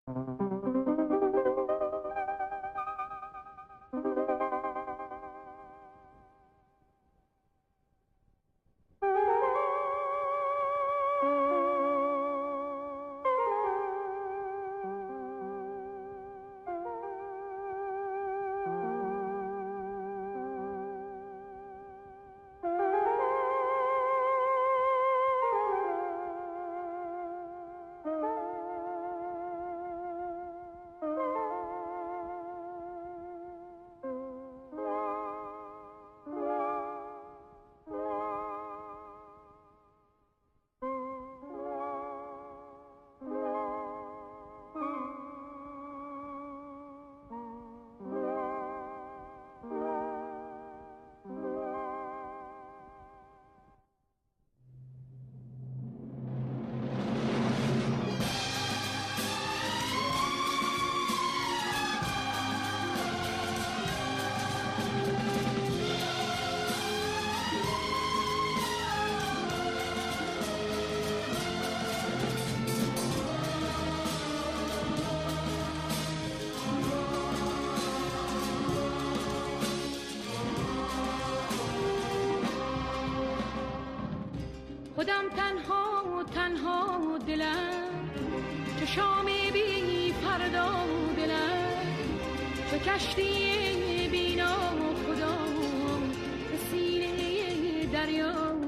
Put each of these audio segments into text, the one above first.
خودم تنها تنها دلم، چو شام بی فردا دلم، چو کشتی بینا خدا به سینه دریا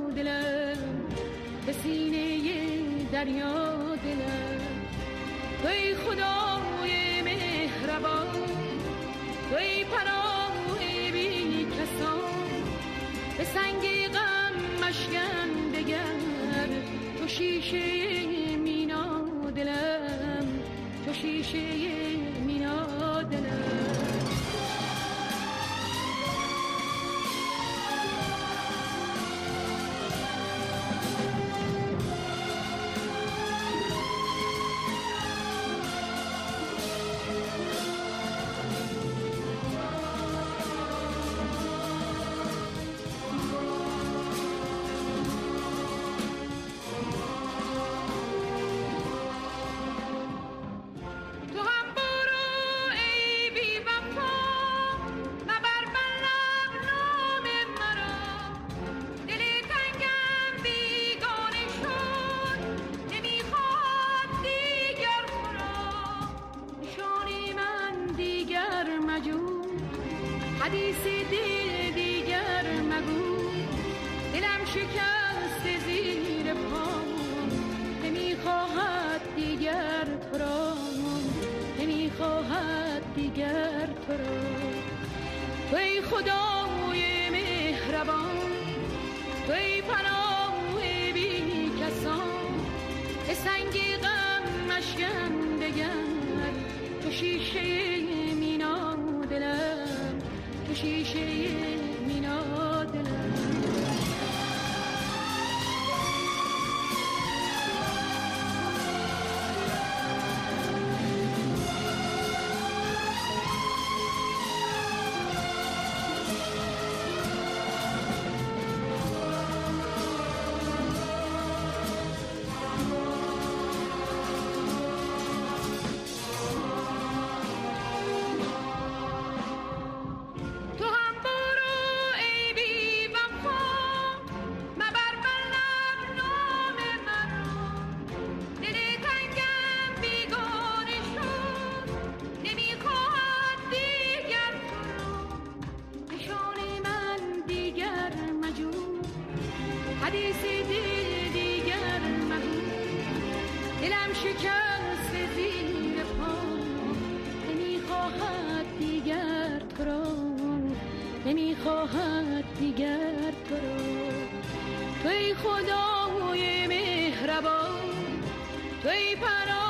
دلم، به سینه دریا دلم. توی خدای مهربان، توی پناه بی کسان، به سنگ غم مشکن دگر، تو شیشه مینا دلم، تو شیشه مینا دلم. حدیث دل دیگر مگو، دلم شکست زیر پام، نمیخواهد دیگر تو را، نمیخواهد دیگر تو را. توی خدای مهربان، توی پناه بی کسان، به سنگ غم مشکن دگر، تو شیشه مینا دلم، تو شیشه مینا دلم. حدیث دل دیگر مگو، دلم شکست زیر پام، نمیخواهد دیگر تو را، نمیخواهد دیگر تو را. توی خدای مهربان، توی پناه